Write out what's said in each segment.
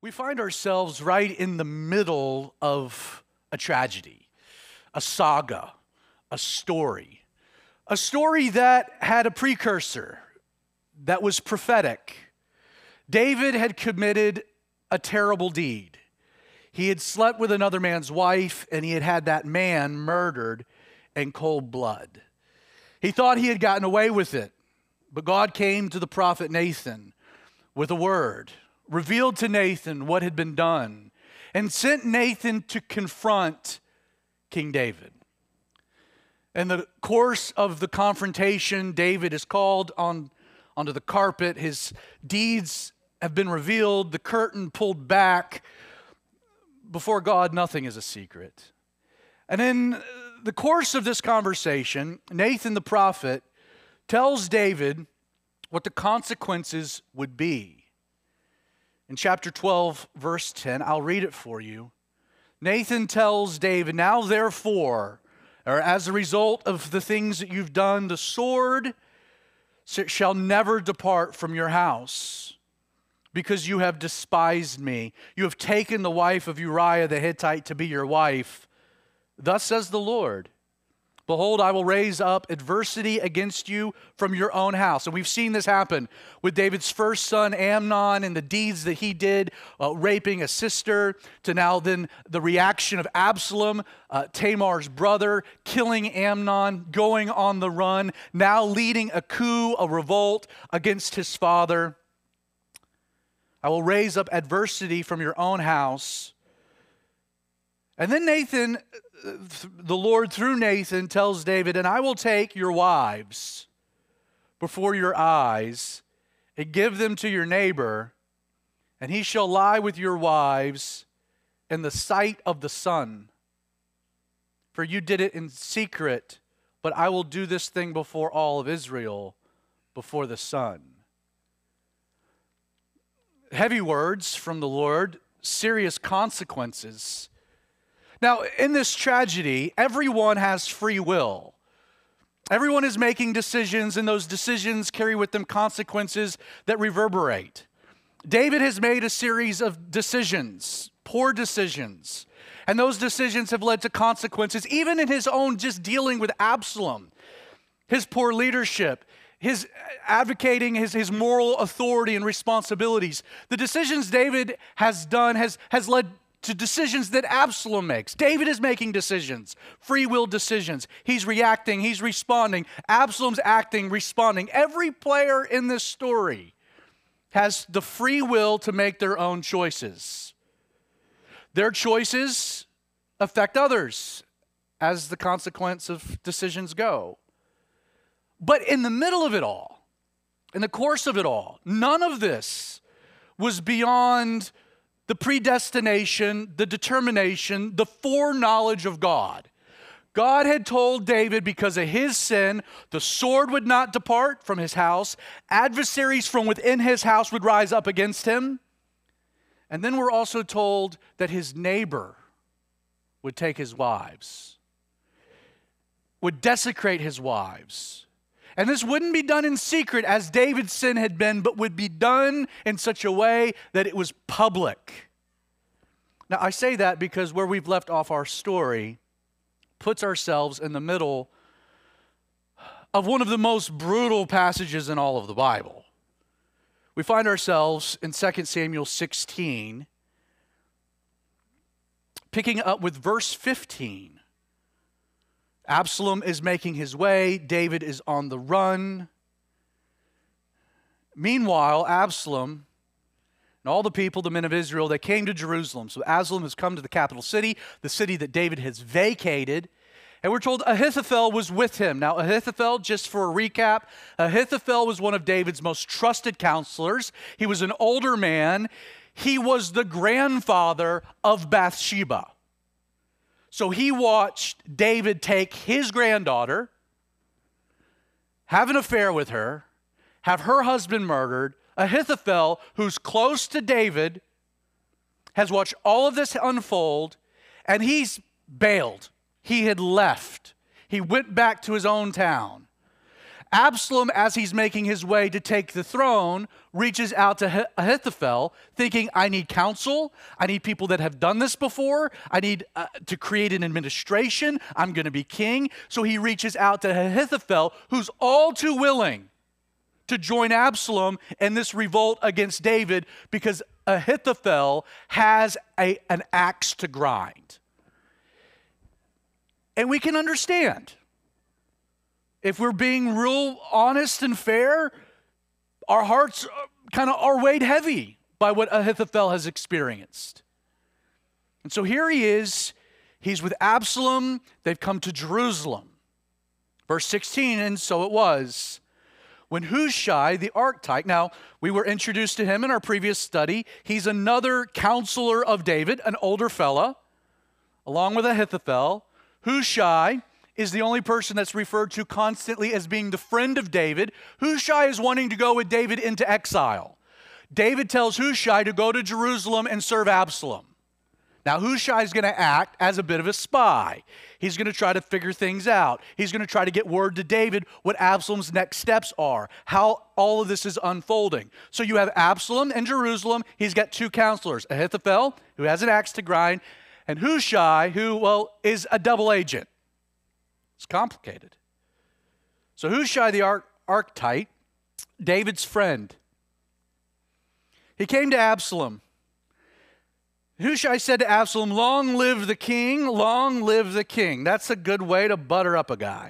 We find ourselves right in the middle of a tragedy, a saga, a story that had a precursor that was prophetic. David had committed a terrible deed. He had slept with another man's wife, and he had had that man murdered in cold blood. He thought he had gotten away with it, but God came to the prophet Nathan with a word, revealed to Nathan what had been done, and sent Nathan to confront King David. In the course of the confrontation, David is called onto the carpet. His deeds have been revealed, the curtain pulled back. Before God, nothing is a secret. And in the course of this conversation, Nathan the prophet tells David what the consequences would be. In chapter 12, verse 10, I'll read it for you. Nathan tells David, "Now therefore, or as a result of the things that you've done, the sword shall never depart from your house, because you have despised me. You have taken the wife of Uriah the Hittite to be your wife. Thus says the Lord, behold, I will raise up adversity against you from your own house." And we've seen this happen with David's first son, Amnon, and the deeds that he did, raping a sister, to now then the reaction of Absalom, Tamar's brother, killing Amnon, going on the run, now leading a coup, a revolt against his father. I will raise up adversity from your own house. And then Nathan, the Lord through Nathan, tells David, "And I will take your wives before your eyes and give them to your neighbor, and he shall lie with your wives in the sight of the sun. For you did it in secret, but I will do this thing before all of Israel, before the sun." Heavy words from the Lord, serious consequences. Now, in this tragedy, everyone has free will. Everyone is making decisions, and those decisions carry with them consequences that reverberate. David has made a series of decisions, poor decisions, and those decisions have led to consequences, even in his own just dealing with Absalom, his poor leadership, his advocating his moral authority and responsibilities. The decisions David has done has led to decisions that Absalom makes. David is making decisions, free will decisions. He's reacting, he's responding. Absalom's acting, responding. Every player in this story has the free will to make their own choices. Their choices affect others as the consequence of decisions go. But in the middle of it all, in the course of it all, none of this was beyond the predestination, the determination, the foreknowledge of God. God had told David because of his sin, the sword would not depart from his house. Adversaries from within his house would rise up against him. And then we're also told that his neighbor would take his wives, would desecrate his wives. And this wouldn't be done in secret as David's sin had been, but would be done in such a way that it was public. Now, I say that because where we've left off our story puts ourselves in the middle of one of the most brutal passages in all of the Bible. We find ourselves in 2 Samuel 16, picking up with verse 15. Absalom is making his way. David is on the run. Meanwhile, Absalom and all the people, the men of Israel, they came to Jerusalem. So Absalom has come to the capital city, the city that David has vacated. And we're told Ahithophel was with him. Now, Ahithophel, just for a recap, Ahithophel was one of David's most trusted counselors. He was an older man. He was the grandfather of Bathsheba. So he watched David take his granddaughter, have an affair with her, have her husband murdered. Ahithophel, who's close to David, has watched all of this unfold, and he's bailed. He had left. He went back to his own town. Absalom, as he's making his way to take the throne, reaches out to Ahithophel, thinking, I need counsel. I need people that have done this before. I need to create an administration. I'm going to be king. So he reaches out to Ahithophel, who's all too willing to join Absalom in this revolt against David, because Ahithophel has an axe to grind. And we can understand. If we're being real honest and fair, our hearts kind of are weighed heavy by what Ahithophel has experienced. And so here he is. He's with Absalom. They've come to Jerusalem. Verse 16, and so it was, when Hushai the Archite, now we were introduced to him in our previous study. He's another counselor of David, an older fella, along with Ahithophel. Hushai is the only person that's referred to constantly as being the friend of David. Hushai is wanting to go with David into exile. David tells Hushai to go to Jerusalem and serve Absalom. Now, Hushai is going to act as a bit of a spy. He's going to try to figure things out. He's going to try to get word to David what Absalom's next steps are, how all of this is unfolding. So you have Absalom in Jerusalem. He's got two counselors, Ahithophel, who has an axe to grind, and Hushai, who, well, is a double agent. It's complicated. So Hushai the Archite, David's friend, he came to Absalom. Hushai said to Absalom, long live the king, long live the king. That's a good way to butter up a guy.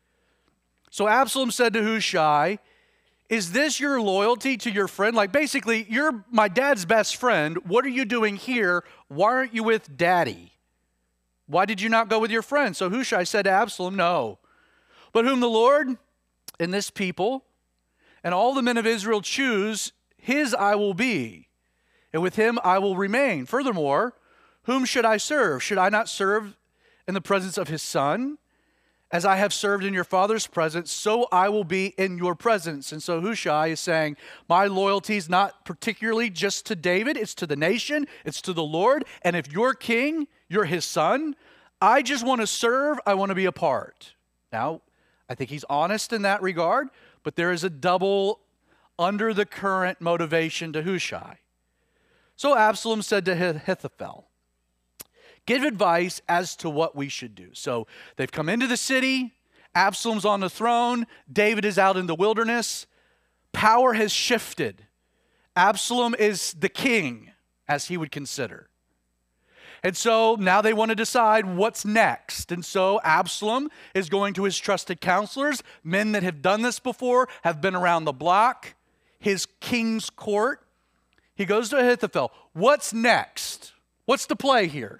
So Absalom said to Hushai, is this your loyalty to your friend? Like basically, you're my dad's best friend. What are you doing here? Why aren't you with daddy? Why did you not go with your friend? So Hushai said to Absalom, no. But whom the Lord and this people and all the men of Israel choose, his I will be, and with him I will remain. Furthermore, whom should I serve? Should I not serve in the presence of his son? As I have served in your father's presence, so I will be in your presence. And so Hushai is saying, my loyalty is not particularly just to David, it's to the nation, it's to the Lord. And if you're king, you're his son. I just want to serve, I want to be a part. Now, I think he's honest in that regard, but there is a double under the current motivation to Hushai. So Absalom said to Ahithophel, give advice as to what we should do. So they've come into the city. Absalom's on the throne. David is out in the wilderness. Power has shifted. Absalom is the king, as he would consider. And so now they want to decide what's next. And so Absalom is going to his trusted counselors, men that have done this before, have been around the block, his king's court. He goes to Ahithophel. What's next? What's the play here?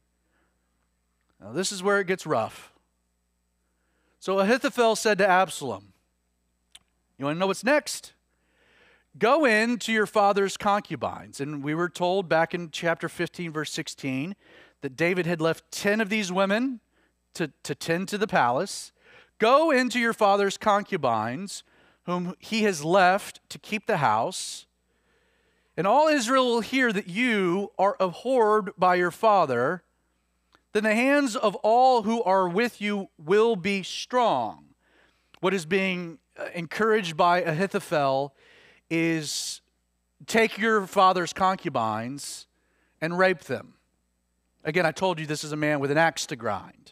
Now, this is where it gets rough. So Ahithophel said to Absalom, you want to know what's next? Go in to your father's concubines. And we were told back in chapter 15, verse 16, that David had left 10 of these women to tend to the palace. Go into your father's concubines, whom he has left to keep the house. And all Israel will hear that you are abhorred by your father. Then the hands of all who are with you will be strong. What is being encouraged by Ahithophel is take your father's concubines and rape them. Again, I told you this is a man with an axe to grind.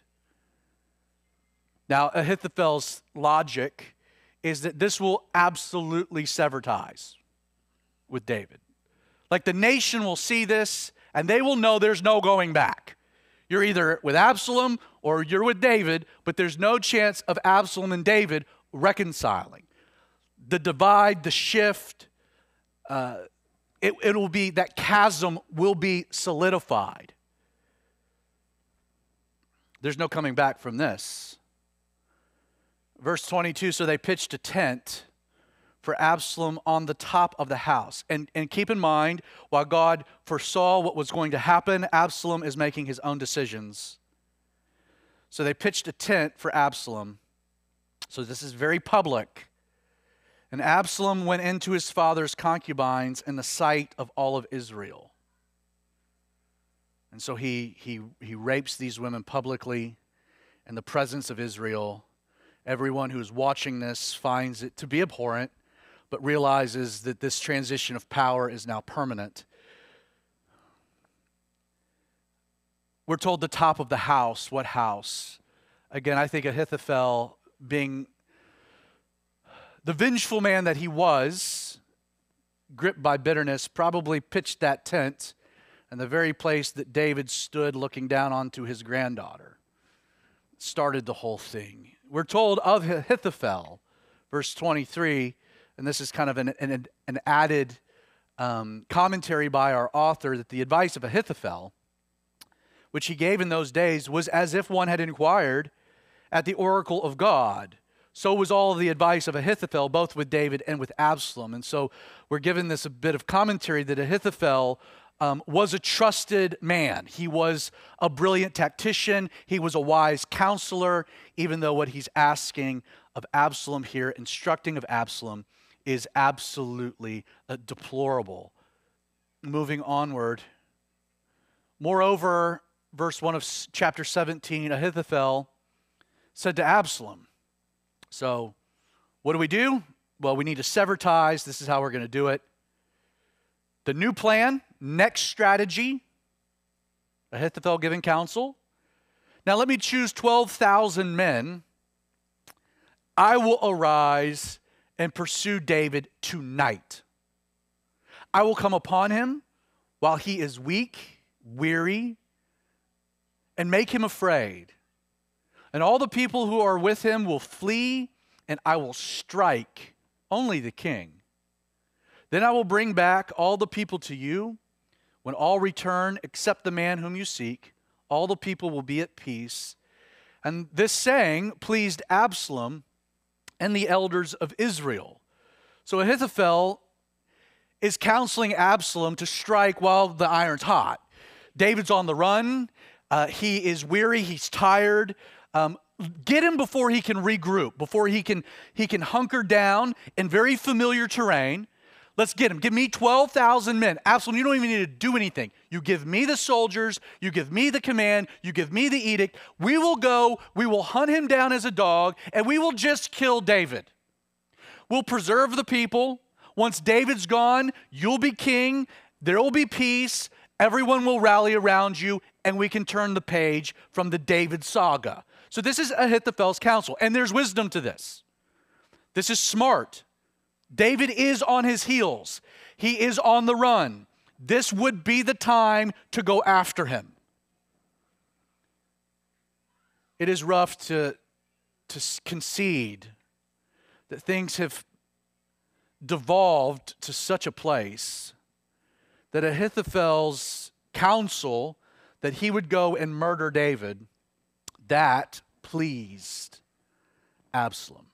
Now, Ahithophel's logic is that this will absolutely sever ties with David. Like the nation will see this and they will know there's no going back. You're either with Absalom or you're with David, but there's no chance of Absalom and David reconciling. The divide, the shift, it will be, that chasm will be solidified. There's no coming back from this. Verse 22, so they pitched a tent for Absalom on the top of the house. And keep in mind, while God foresaw what was going to happen, Absalom is making his own decisions. So they pitched a tent for Absalom. So this is very public. And Absalom went into his father's concubines in the sight of all of Israel. And so he rapes these women publicly in the presence of Israel. Everyone who's watching this finds it to be abhorrent, but realizes that this transition of power is now permanent. We're told the top of the house. What house? Again, I think Ahithophel, being the vengeful man that he was, gripped by bitterness, probably pitched that tent in the very place that David stood looking down onto his granddaughter. Started the whole thing. We're told of Ahithophel, verse 23, and this is kind of an added commentary by our author, that the advice of Ahithophel, which he gave in those days, was as if one had inquired at the oracle of God. So was all of the advice of Ahithophel, both with David and with Absalom. And so we're given this a bit of commentary that Ahithophel was a trusted man. He was a brilliant tactician. He was a wise counselor, even though what he's asking of Absalom here, instructing of Absalom, is absolutely deplorable. Moving onward. Moreover, verse 1 of chapter 17, Ahithophel said to Absalom, so what do? Well, we need to sever ties. This is how we're going to do it. The new plan, next strategy, Ahithophel giving counsel. Now let me choose 12,000 men. I will arise and pursue David tonight. I will come upon him while he is weak, weary, and make him afraid. And all the people who are with him will flee, and I will strike only the king. Then I will bring back all the people to you. When all return, except the man whom you seek, all the people will be at peace. And this saying pleased Absalom and the elders of Israel. So Ahithophel is counseling Absalom to strike while the iron's hot. David's on the run. He is weary. He's tired. Get him before he can regroup, before he can hunker down in very familiar terrain. Let's get him. Give me 12,000 men. Absalom, you don't even need to do anything. You give me the soldiers. You give me the command. You give me the edict. We will go. We will hunt him down as a dog, and we will just kill David. We'll preserve the people. Once David's gone, you'll be king. There will be peace. Everyone will rally around you, and we can turn the page from the David saga. So this is Ahithophel's counsel, and there's wisdom to this. This is smart. David is on his heels. He is on the run. This would be the time to go after him. It is rough to concede that things have devolved to such a place that Ahithophel's counsel that he would go and murder David, that pleased Absalom.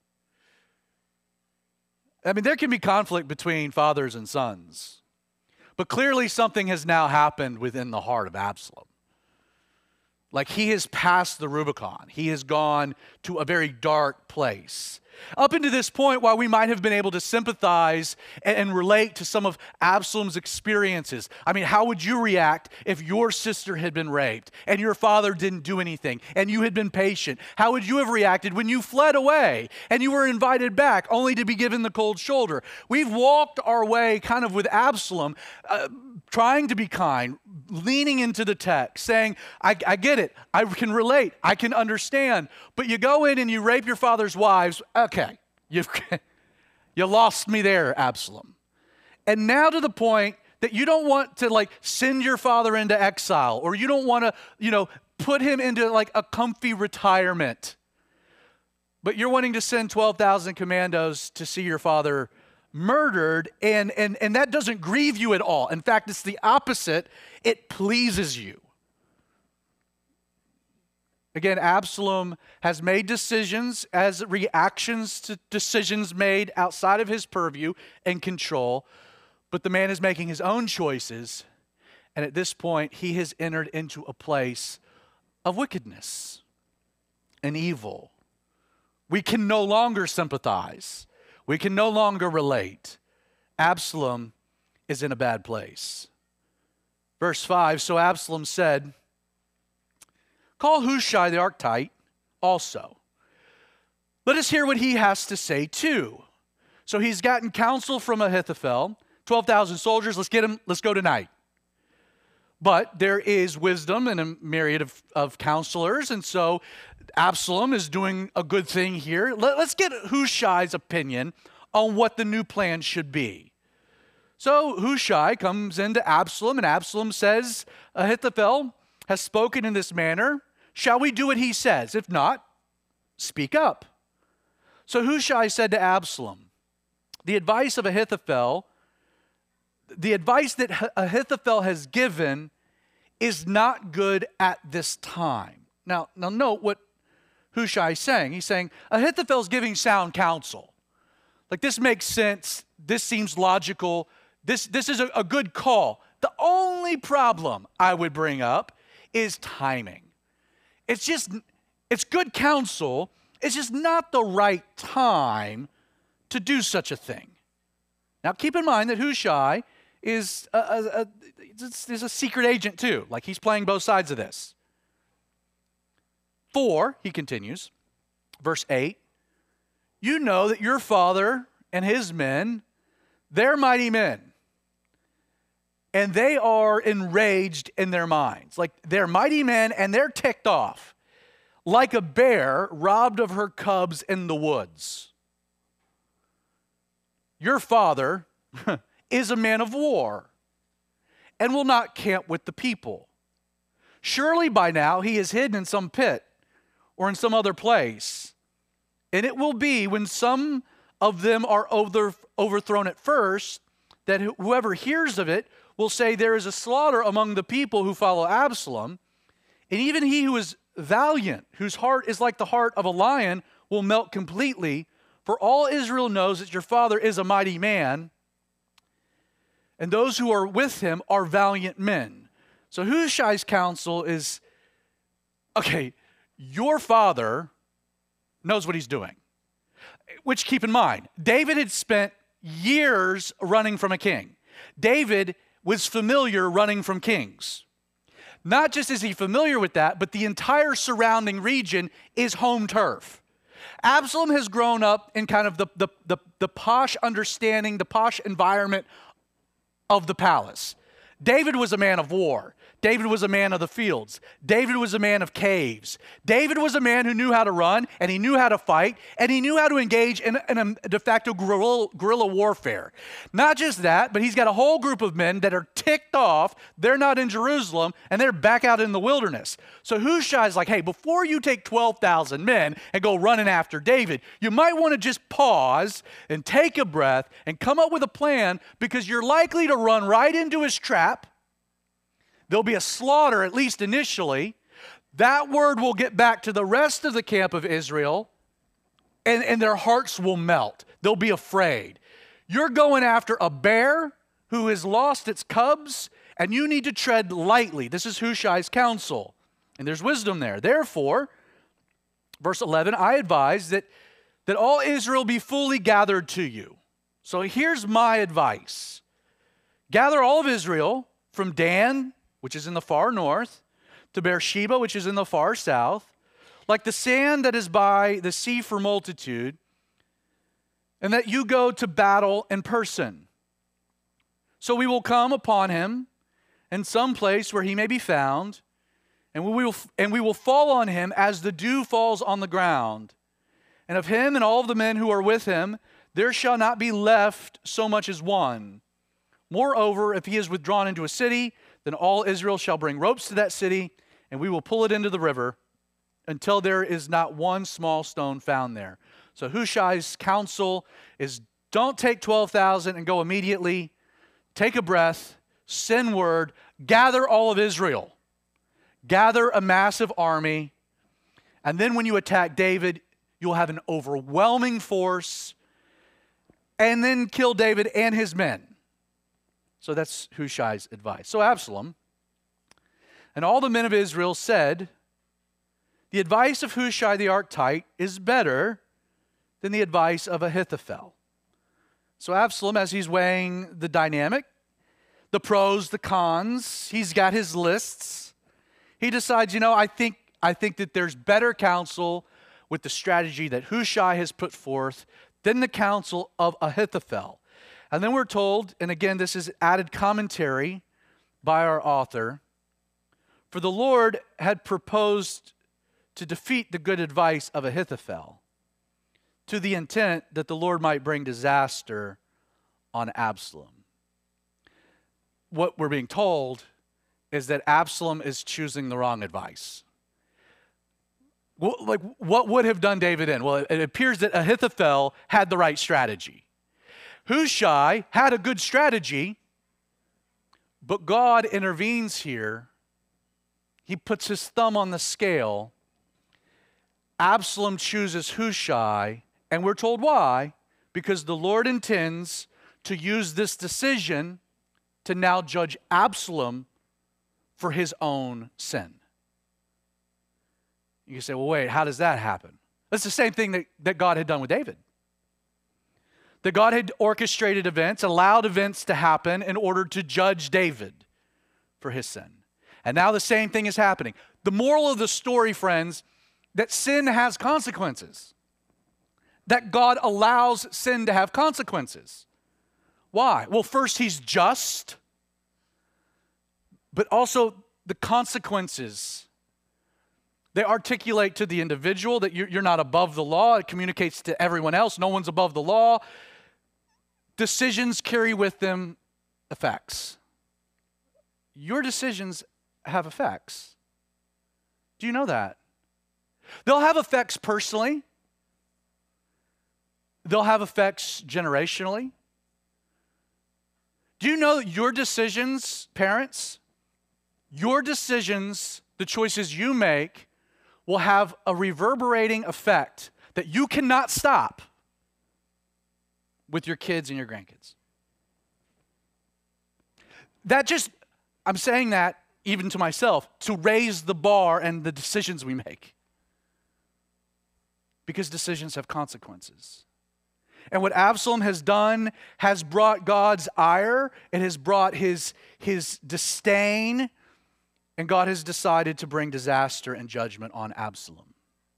I mean, there can be conflict between fathers and sons, but clearly something has now happened within the heart of Absalom. Like he has passed the Rubicon. He has gone to a very dark place. Up until this point, while we might have been able to sympathize and relate to some of Absalom's experiences, I mean, how would you react if your sister had been raped and your father didn't do anything and you had been patient? How would you have reacted when you fled away and you were invited back only to be given the cold shoulder? We've walked our way kind of with Absalom, trying to be kind, leaning into the text, saying, I get it, I can relate, I can understand, but you go in and you rape your father's wives, okay, you lost me there, Absalom. And now to the point that you don't want to like send your father into exile, or you don't want to, put him into like a comfy retirement, but you're wanting to send 12,000 commandos to see your father murdered, and that doesn't grieve you at all. In fact, it's the opposite. It pleases you. Again, Absalom has made decisions as reactions to decisions made outside of his purview and control, but the man is making his own choices, and at this point, he has entered into a place of wickedness and evil. We can no longer sympathize. We can no longer relate. Absalom is in a bad place. Verse 5, so Absalom said, call Hushai the Archite also. Let us hear what he has to say too. So he's gotten counsel from Ahithophel, 12,000 soldiers, let's go tonight. But there is wisdom in a myriad of counselors, and so Absalom is doing a good thing here. Let's get Hushai's opinion on what the new plan should be. So Hushai comes into Absalom, and Absalom says, Ahithophel has spoken in this manner. Shall we do what he says? If not, speak up. So Hushai said to Absalom, the advice that Ahithophel has given is not good at this time. Now note what Hushai is saying. He's saying, Ahithophel's giving sound counsel. Like, this makes sense. This seems logical. This is a good call. The only problem I would bring up is timing. It's good counsel. It's just not the right time to do such a thing. Now, keep in mind that Hushai is a secret agent too. Like, he's playing both sides of this. For, he continues, verse 8, you know that your father and his men, they're mighty men. And they are enraged in their minds. Like, they're mighty men and they're ticked off. Like a bear robbed of her cubs in the woods. Your father is a man of war and will not camp with the people. Surely by now he is hidden in some pit or in some other place. And it will be when some of them are overthrown at first that whoever hears of it will say there is a slaughter among the people who follow Absalom. And even he who is valiant, whose heart is like the heart of a lion, will melt completely. For all Israel knows that your father is a mighty man, and those who are with him are valiant men. So Hushai's counsel is, okay, your father knows what he's doing. Which, keep in mind, David had spent years running from a king. David was familiar running from kings. Not just is he familiar with that, but the entire surrounding region is home turf. Absalom has grown up in kind of the posh understanding, the posh environment of the palace. David was a man of war. David was a man of the fields. David was a man of caves. David was a man who knew how to run, and he knew how to fight, and he knew how to engage in a de facto guerrilla warfare. Not just that, but he's got a whole group of men that are ticked off. They're not in Jerusalem, and they're back out in the wilderness. So Hushai's like, hey, before you take 12,000 men and go running after David, you might want to just pause and take a breath and come up with a plan, because you're likely to run right into his trap. There'll be a slaughter, at least initially. That word will get back to the rest of the camp of Israel, and their hearts will melt. They'll be afraid. You're going after a bear who has lost its cubs, and you need to tread lightly. This is Hushai's counsel, and there's wisdom there. Therefore, verse 11, I advise that all Israel be fully gathered to you. So here's my advice. Gather all of Israel from Dan, which is in the far north, to Beersheba, which is in the far south, like the sand that is by the sea for multitude, and that you go to battle in person. So we will come upon him in some place where he may be found, and we will fall on him as the dew falls on the ground. And of him and all of the men who are with him, there shall not be left so much as one. Moreover, if he is withdrawn into a city, then all Israel shall bring ropes to that city, and we will pull it into the river until there is not one small stone found there. So Hushai's counsel is, don't take 12,000 and go immediately. Take a breath, send word, gather all of Israel. Gather a massive army, and then when you attack David, you'll have an overwhelming force, and then kill David and his men. So that's Hushai's advice. So Absalom and all the men of Israel said, the advice of Hushai the Archite is better than the advice of Ahithophel. So Absalom, as he's weighing the dynamic, the pros, the cons, he's got his lists. He decides, I think that there's better counsel with the strategy that Hushai has put forth, then the counsel of Ahithophel. And then we're told, and again, this is added commentary by our author, for the Lord had proposed to defeat the good advice of Ahithophel, to the intent that the Lord might bring disaster on Absalom. What we're being told is that Absalom is choosing the wrong advice. Like, what would have done David in? Well, it appears that Ahithophel had the right strategy. Hushai had a good strategy, but God intervenes here. He puts his thumb on the scale. Absalom chooses Hushai, and we're told why. Because the Lord intends to use this decision to now judge Absalom for his own sin. You can say, well, wait, how does that happen? That's the same thing that God had done with David. That God had orchestrated events, allowed events to happen in order to judge David for his sin. And now the same thing is happening. The moral of the story, friends, that sin has consequences. That God allows sin to have consequences. Why? Well, first, he's just, but also the consequences. They articulate to the individual that you're not above the law. It communicates to everyone else. No one's above the law. Decisions carry with them effects. Your decisions have effects. Do you know that? They'll have effects personally. They'll have effects generationally. Do you know that your decisions, parents, your decisions, the choices you make, will have a reverberating effect that you cannot stop with your kids and your grandkids? I'm saying that even to myself, to raise the bar and the decisions we make. Because decisions have consequences. And what Absalom has done has brought God's ire. It has brought his disdain. And God has decided to bring disaster and judgment on Absalom.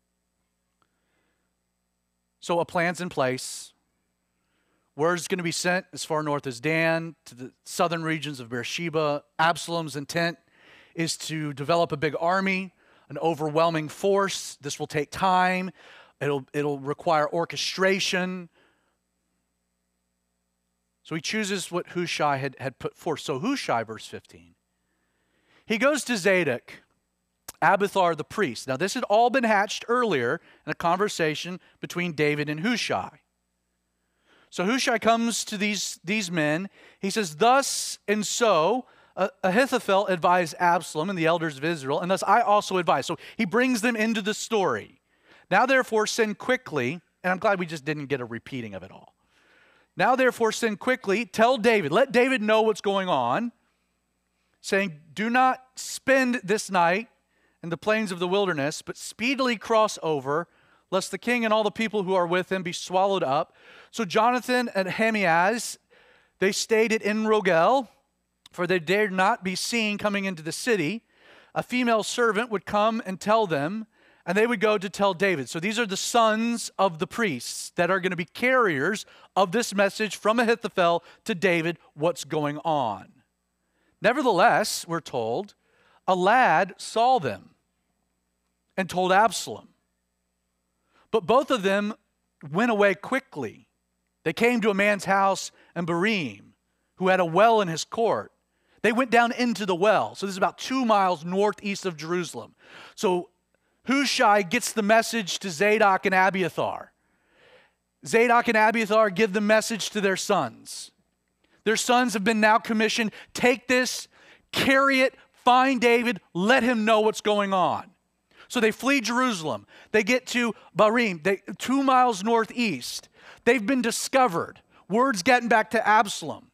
So a plan's in place. Word's going to be sent as far north as Dan, to the southern regions of Beersheba. Absalom's intent is to develop a big army, an overwhelming force. This will take time. It'll require orchestration. So he chooses what Hushai had put forth. So Hushai, verse 15, he goes to Zadok, Abiathar the priest. Now this had all been hatched earlier in a conversation between David and Hushai. So Hushai comes to these men. He says, thus and so Ahithophel advised Absalom and the elders of Israel, and thus I also advise. So he brings them into the story. Now therefore send quickly, and I'm glad we just didn't get a repeating of it all. Now therefore send quickly, tell David, let David know what's going on, saying, do not spend this night in the plains of the wilderness, but speedily cross over, lest the king and all the people who are with him be swallowed up. So Jonathan and Ahimaaz, they stayed at En-Rogel, for they dared not be seen coming into the city. A female servant would come and tell them, and they would go to tell David. So these are the sons of the priests that are going to be carriers of this message from Ahithophel to David, what's going on. Nevertheless, we're told, a lad saw them and told Absalom. But both of them went away quickly. They came to a man's house in Barim, who had a well in his court. They went down into the well. So this is about 2 miles northeast of Jerusalem. So Hushai gets the message to Zadok and Abiathar. Zadok and Abiathar give the message to their sons. Their sons have been now commissioned. Take this, carry it, find David, let him know what's going on. So they flee Jerusalem. They get to Barim, 2 miles northeast. They've been discovered. Word's getting back to Absalom.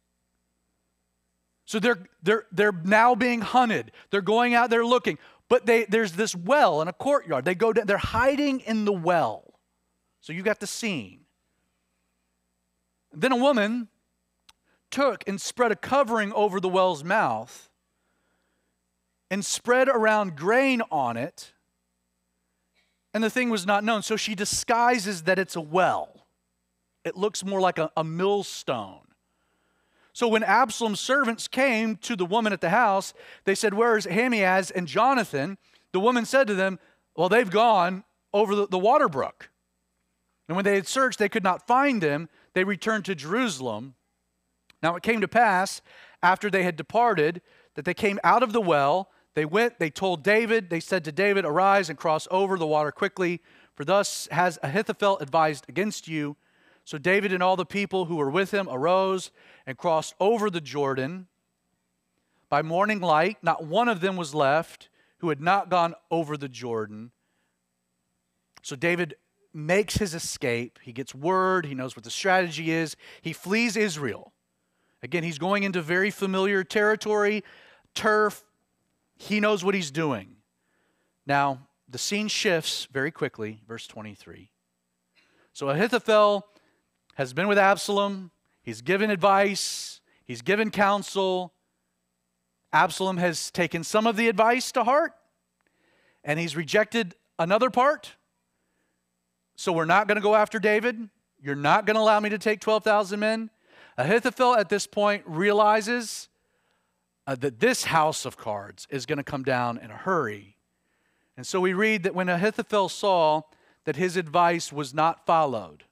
So they're now being hunted. They're going out there looking. But there's this well in a courtyard. They go down, they're hiding in the well. So you got the scene. Then a woman took and spread a covering over the well's mouth and spread around grain on it and the thing was not known. So she disguises that it's a well. It looks more like a millstone. So when Absalom's servants came to the woman at the house, they said, "Where is Ahimaaz and Jonathan?" The woman said to them, "Well, they've gone over the water brook." And when they had searched, they could not find them. They returned to Jerusalem. Now it came to pass, after they had departed, that they came out of the well. They went, they told David, they said to David, "Arise and cross over the water quickly, for thus has Ahithophel advised against you." So David and all the people who were with him arose and crossed over the Jordan. By morning light, not one of them was left who had not gone over the Jordan. So David makes his escape. He gets word. He knows what the strategy is. He flees Israel. Again, he's going into very familiar territory, turf. He knows what he's doing. Now, the scene shifts very quickly, verse 23. So Ahithophel has been with Absalom. He's given advice. He's given counsel. Absalom has taken some of the advice to heart, and he's rejected another part. So we're not going to go after David. You're not going to allow me to take 12,000 men. Ahithophel at this point realizes that this house of cards is going to come down in a hurry. And so we read that when Ahithophel saw that his advice was not followed,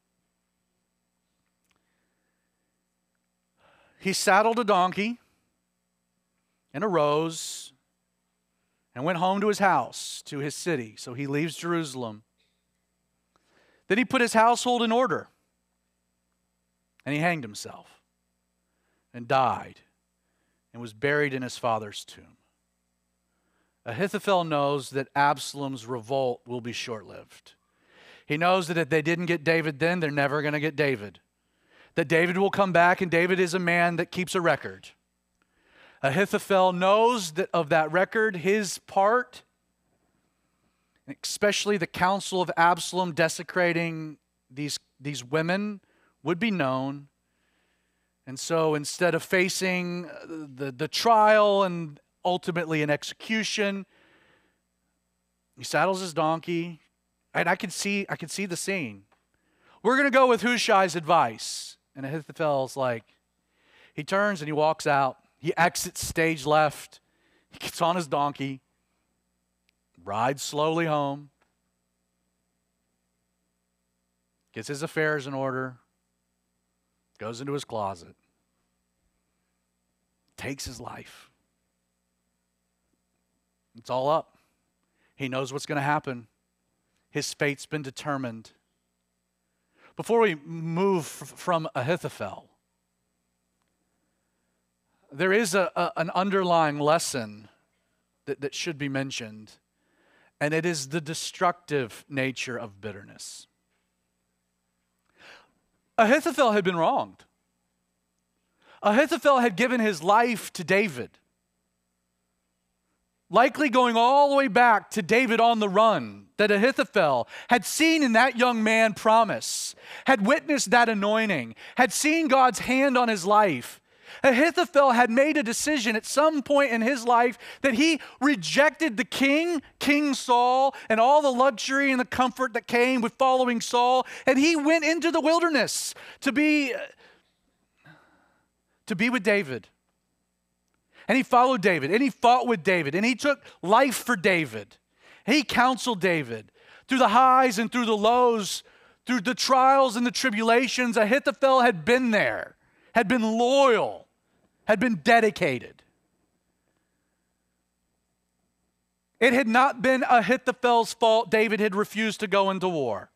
he saddled a donkey and arose and went home to his house, to his city. So he leaves Jerusalem. Then he put his household in order, and he hanged himself and died and was buried in his father's tomb. Ahithophel knows that Absalom's revolt will be short-lived. He knows that if they didn't get David then, they're never going to get David. That David will come back, and David is a man that keeps a record. Ahithophel knows that of that record, his part, especially the counsel of Absalom desecrating these women, would be known. And so instead of facing the trial and ultimately an execution, he saddles his donkey. And I can see the scene. We're going to go with Hushai's advice. And Ahithophel's like, he turns and he walks out. He exits stage left. He gets on his donkey, rides slowly home, gets his affairs in order, goes into his closet, takes his life. It's all up. He knows what's going to happen. His fate's been determined. Before we move from Ahithophel, there is an underlying lesson that should be mentioned, and it is the destructive nature of bitterness. Ahithophel had been wronged. Ahithophel had given his life to David, likely going all the way back to David on the run, that Ahithophel had seen in that young man promise, had witnessed that anointing, had seen God's hand on his life. Ahithophel had made a decision at some point in his life that he rejected the king, King Saul, and all the luxury and the comfort that came with following Saul, and he went into the wilderness to be with David. And he followed David, and he fought with David, and he took life for David. He counseled David through the highs and through the lows, through the trials and the tribulations. Ahithophel had been there, had been loyal, had been dedicated. It had not been Ahithophel's fault David had refused to go into war.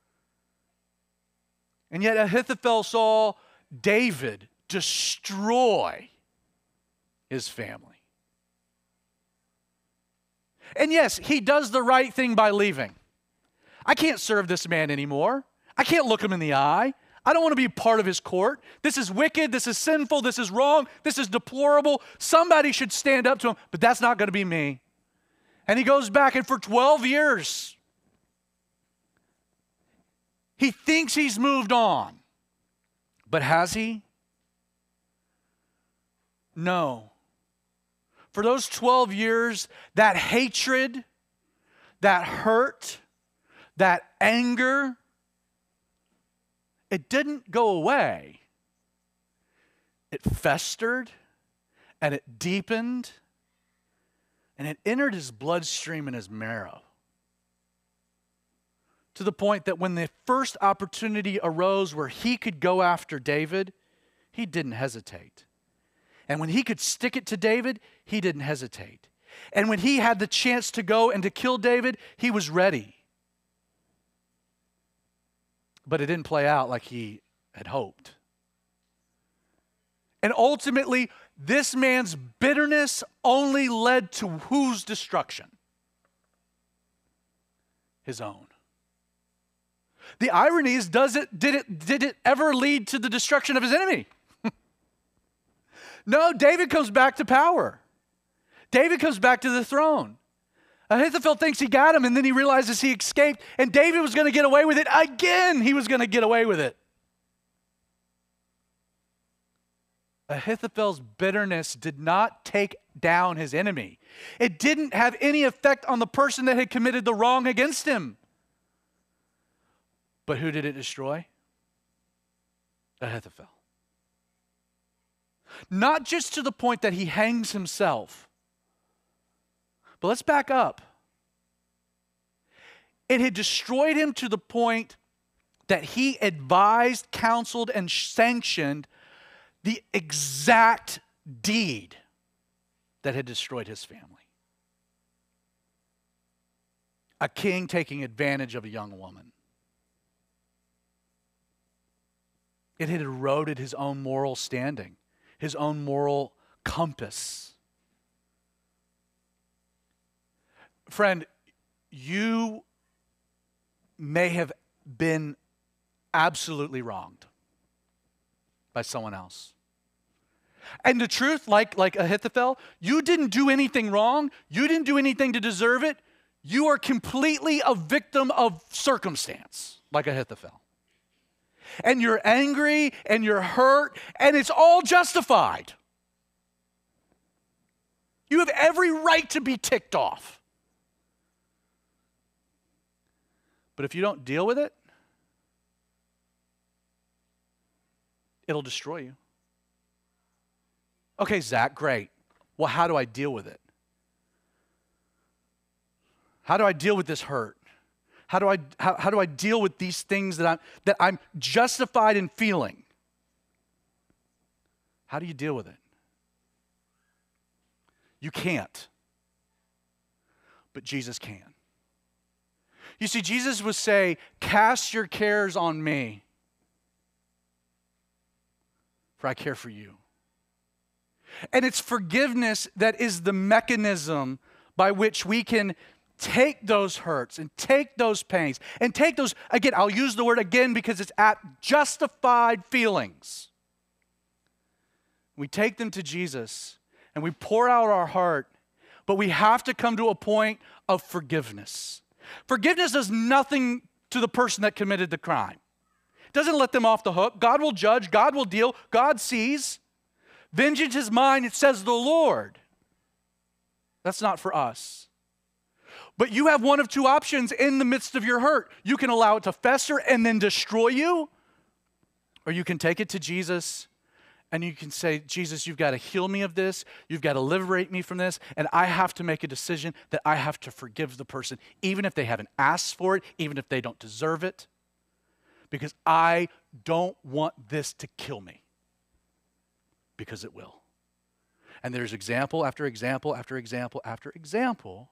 And yet Ahithophel saw David destroy his family. And yes, he does the right thing by leaving. I can't serve this man anymore. I can't look him in the eye. I don't want to be part of his court. This is wicked. This is sinful. This is wrong. This is deplorable. Somebody should stand up to him, but that's not going to be me. And he goes back, and for 12 years, he thinks he's moved on. But has he? No. For those 12 years, that hatred, that hurt, that anger, it didn't go away. It festered, and it deepened, and it entered his bloodstream and his marrow. To the point that when the first opportunity arose where he could go after David, he didn't hesitate. And when he could stick it to David, he didn't hesitate. And when he had the chance to go and to kill David, he was ready. But it didn't play out like he had hoped. And ultimately, this man's bitterness only led to whose destruction? His own. The irony is, did it ever lead to the destruction of his enemy? No, David comes back to power. David comes back to the throne. Ahithophel thinks he got him, and then he realizes he escaped, and David was going to get away with it again. He was going to get away with it. Ahithophel's bitterness did not take down his enemy. It didn't have any effect on the person that had committed the wrong against him. But who did it destroy? Ahithophel. Not just to the point that he hangs himself. But let's back up. It had destroyed him to the point that he advised, counseled, and sanctioned the exact deed that had destroyed his family. A king taking advantage of a young woman. It had eroded his own moral standing, his own moral compass. Friend, you may have been absolutely wronged by someone else. And the truth, like Ahithophel, you didn't do anything wrong. You didn't do anything to deserve it. You are completely a victim of circumstance, like Ahithophel. And you're angry and you're hurt, and it's all justified. You have every right to be ticked off. But if you don't deal with it, it'll destroy you. Okay, Zach, great. Well, how do I deal with it? How do I deal with this hurt? How do I deal with these things that I'm justified in feeling? How do you deal with it? You can't. But Jesus can. You see, Jesus would say, "Cast your cares on me, for I care for you." And it's forgiveness that is the mechanism by which we can take those hurts and take those pains and take those, again, I'll use the word again because it's at justified feelings. We take them to Jesus and we pour out our heart, but we have to come to a point of forgiveness. Forgiveness does nothing to the person that committed the crime. It doesn't let them off the hook. God will judge, God will deal, God sees. Vengeance is mine, it says the Lord. That's not for us. But you have one of two options in the midst of your hurt. You can allow it to fester and then destroy you, or you can take it to Jesus and you can say, "Jesus, you've got to heal me of this. You've got to liberate me from this, and I have to make a decision that I have to forgive the person, even if they haven't asked for it, even if they don't deserve it, because I don't want this to kill me, because it will." And there's example after example after example after example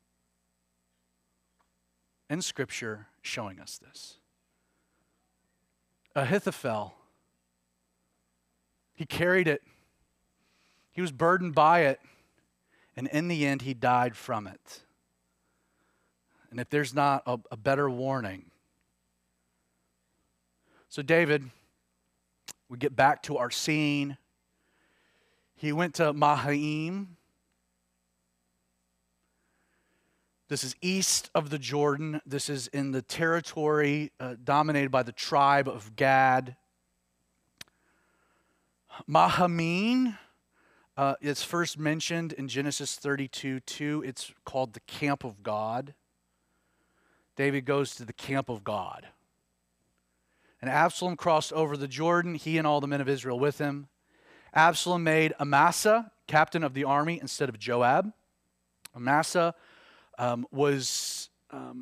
in Scripture showing us this. Ahithophel, he carried it. He was burdened by it. And in the end, he died from it. And if there's not a better warning. So David, we get back to our scene. He went to Mahanaim. This is east of the Jordan. This is in the territory dominated by the tribe of Gad. Mahanaim is first mentioned in Genesis 32:2. It's called the camp of God. David goes to the camp of God. And Absalom crossed over the Jordan, he and all the men of Israel with him. Absalom made Amasa captain of the army instead of Joab. Amasa was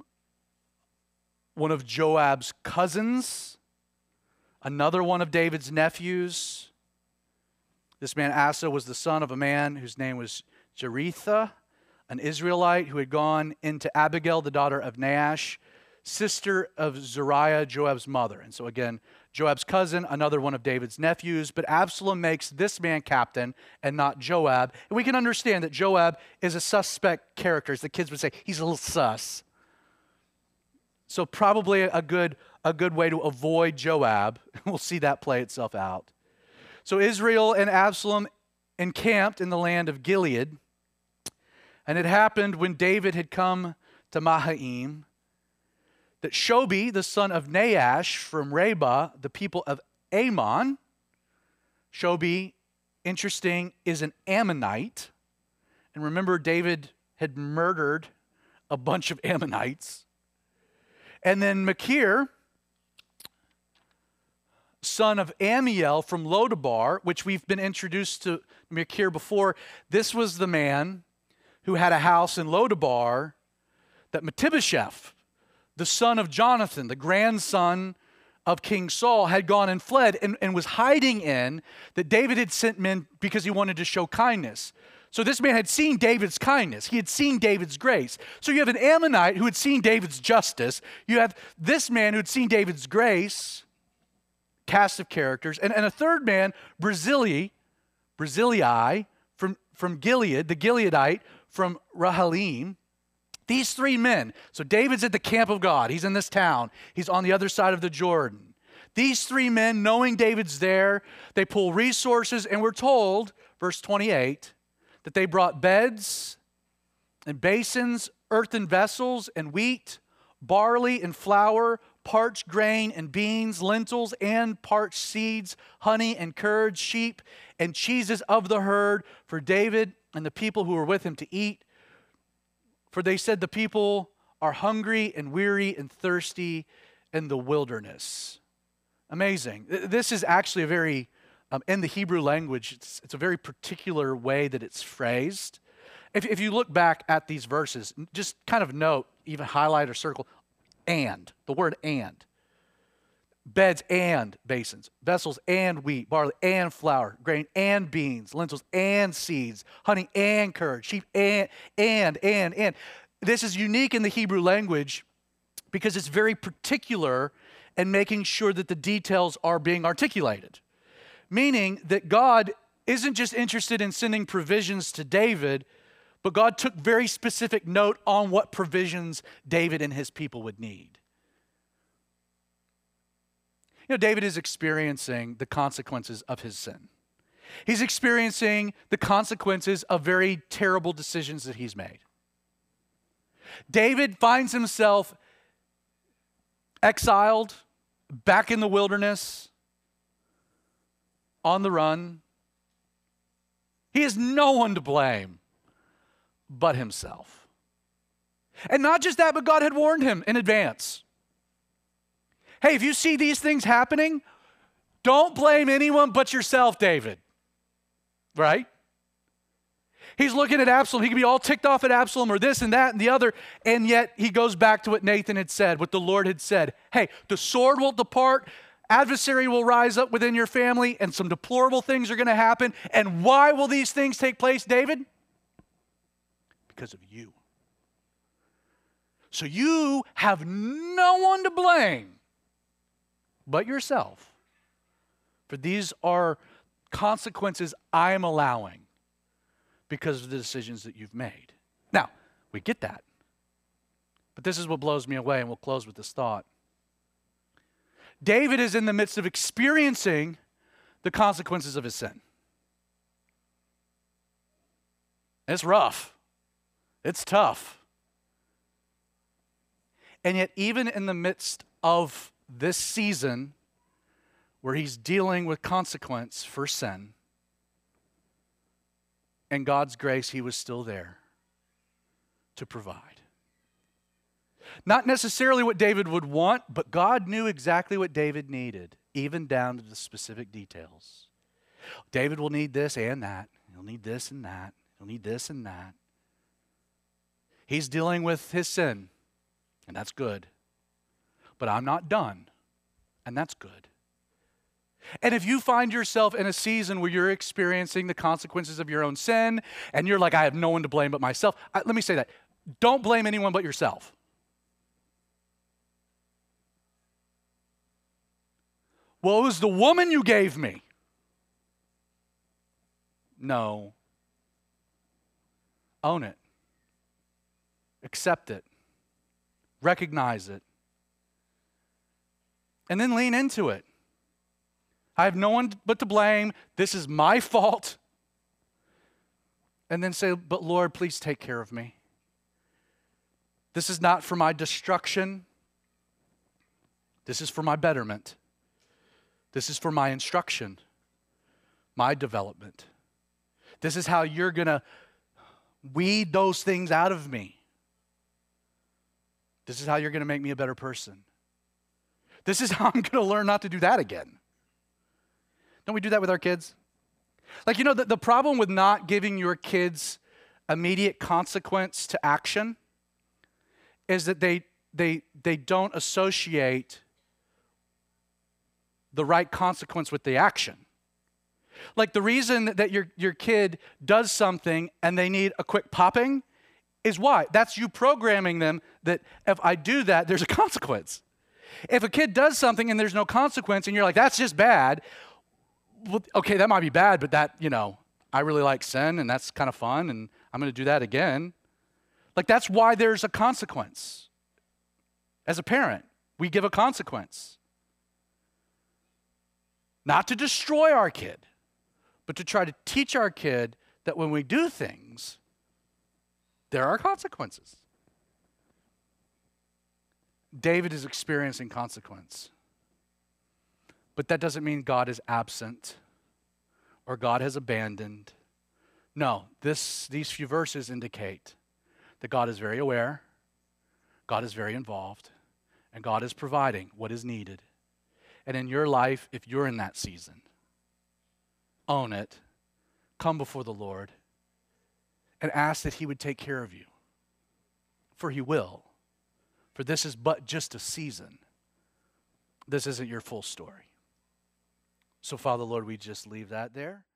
one of Joab's cousins, another one of David's nephews. This man Asa was the son of a man whose name was Jeretha, an Israelite who had gone into Abigail, the daughter of Nahash, sister of Zeruiah, Joab's mother. And so again, Joab's cousin, another one of David's nephews, but Absalom makes this man captain and not Joab. And we can understand that Joab is a suspect character. As the kids would say, he's a little sus. So probably a good way to avoid Joab. We'll see that play itself out. So Israel and Absalom encamped in the land of Gilead. And it happened when David had come to Mahanaim that Shobi, the son of Nahash from Rabbah, the people of Ammon, Shobi, interesting, is an Ammonite. And remember, David had murdered a bunch of Ammonites. And then Machir, son of Amiel from Lodabar, which we've been introduced to Machir before. This was the man who had a house in Lodabar that Mephibosheth, the son of Jonathan, the grandson of King Saul, had gone and fled and was hiding in, that David had sent men because he wanted to show kindness. So this man had seen David's kindness. He had seen David's grace. So you have an Ammonite who had seen David's justice. You have this man who had seen David's grace, cast of characters, and a third man, Barzillai from Gilead, the Gileadite from Rahalim. These three men. So David's at the camp of God. He's in this town. He's on the other side of the Jordan. These three men, knowing David's there, they pull resources, and we're told, verse 28, that they brought beds and basins, earthen vessels and wheat, barley and flour, parched grain and beans, lentils and parched seeds, honey and curds, sheep and cheeses of the herd for David and the people who were with him to eat. For they said, the people are hungry and weary and thirsty in the wilderness. Amazing. This is actually a very, in the Hebrew language, it's a very particular way that it's phrased. If you look back at these verses, just kind of note, even highlight or circle, and, the word and. Beds and basins, vessels and wheat, barley and flour, grain and beans, lentils and seeds, honey and curd, sheep and. This is unique in the Hebrew language because it's very particular in making sure that the details are being articulated. Meaning that God isn't just interested in sending provisions to David, but God took very specific note on what provisions David and his people would need. You know, David is experiencing the consequences of his sin. He's experiencing the consequences of very terrible decisions that he's made. David finds himself exiled, back in the wilderness, on the run. He has no one to blame but himself. And not just that, but God had warned him in advance. Hey, if you see these things happening, don't blame anyone but yourself, David. Right? He's looking at Absalom. He can be all ticked off at Absalom or this and that and the other, and yet he goes back to what Nathan had said, what the Lord had said. Hey, the sword will depart, adversary will rise up within your family, and some deplorable things are going to happen. And why will these things take place, David? Because of you. So you have no one to blame but yourself. For these are consequences I am allowing because of the decisions that you've made. Now, we get that. But this is what blows me away, and we'll close with this thought. David is in the midst of experiencing the consequences of his sin. It's rough. It's tough. And yet, even in the midst of this season where he's dealing with consequence for sin, and God's grace, he was still there to provide. Not necessarily what David would want, but God knew exactly what David needed, even down to the specific details. David will need this and that. He'll need this and that. He'll need this and that. He's dealing with his sin, and that's good. But I'm not done, and that's good. And if you find yourself in a season where you're experiencing the consequences of your own sin, and you're like, I have no one to blame but myself, let me say that. Don't blame anyone but yourself. Well, it was the woman you gave me. No. Own it. Accept it. Recognize it. And then lean into it. I have no one but to blame. This is my fault. And then say, but Lord, please take care of me. This is not for my destruction. This is for my betterment. This is for my instruction, my development. This is how you're going to weed those things out of me. This is how you're going to make me a better person. This is how I'm going to learn not to do that again. Don't we do that with our kids? Like, the problem with not giving your kids immediate consequence to action is that they don't associate the right consequence with the action. Like, the reason that your kid does something and they need a quick popping is why? That's you programming them that if I do that, there's a consequence. If a kid does something and there's no consequence and you're like, that's just bad, well, okay, that might be bad, but that, I really like sin and that's kind of fun and I'm going to do that again. Like, that's why there's a consequence. As a parent, we give a consequence. Not to destroy our kid, but to try to teach our kid that when we do things, there are consequences. David is experiencing consequence. But that doesn't mean God is absent or God has abandoned. No, these few verses indicate that God is very aware, God is very involved, and God is providing what is needed. And in your life, if you're in that season, own it, come before the Lord, and ask that He would take care of you. For He will. For this is but just a season. This isn't your full story. So, Father, Lord, we just leave that there.